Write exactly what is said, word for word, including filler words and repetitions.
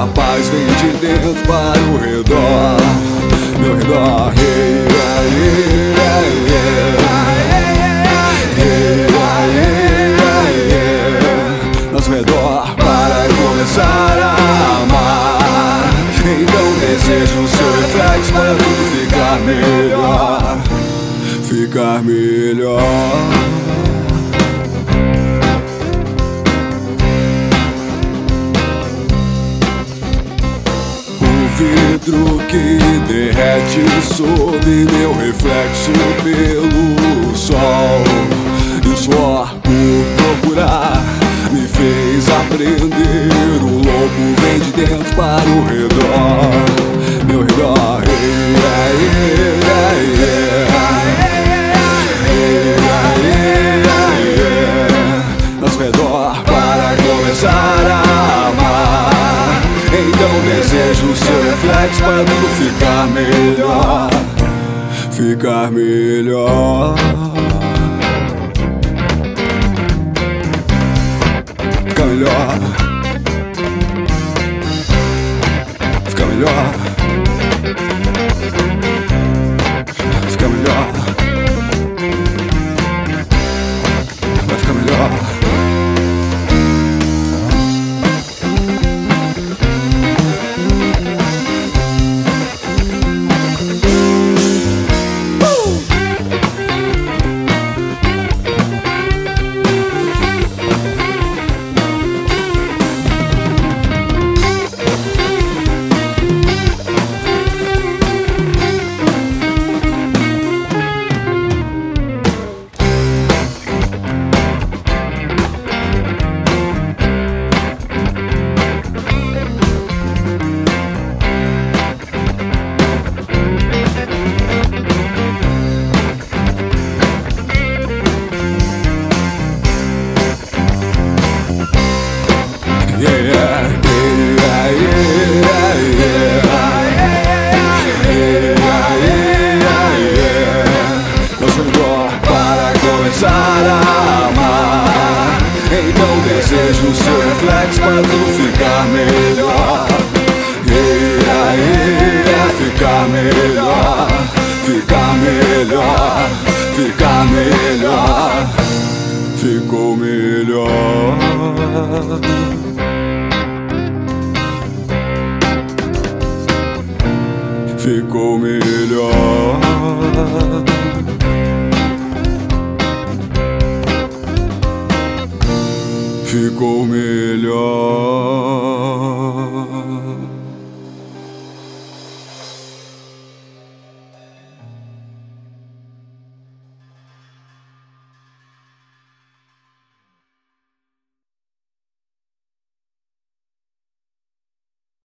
A paz vem de dentro para o redor, meu redor. Hey, hey, hey, hey, hey, hey, nosso redor para começar a amar. Então desejo o seu reflexo para tudo ficar melhor, ficar melhor. Vidro que derrete sob meu reflexo pelo sol. E o suor por procurar me fez aprender. O lobo vem de dentro para o redor, meu redor. Hey, hey, hey, hey, hey, hey, hey, nosso redor para começar a amar. Então desejo o seu reflexo para tudo ficar melhor, ficar melhor. Ficar melhor, ficar melhor, ficar melhor, vai ficar melhor. Então desejo o seu reflexo para tudo ficar melhor. Yeah, yeah, ficar melhor, ficar melhor, ficar melhor. Ficou melhor. Ficou melhor. Ficou melhor.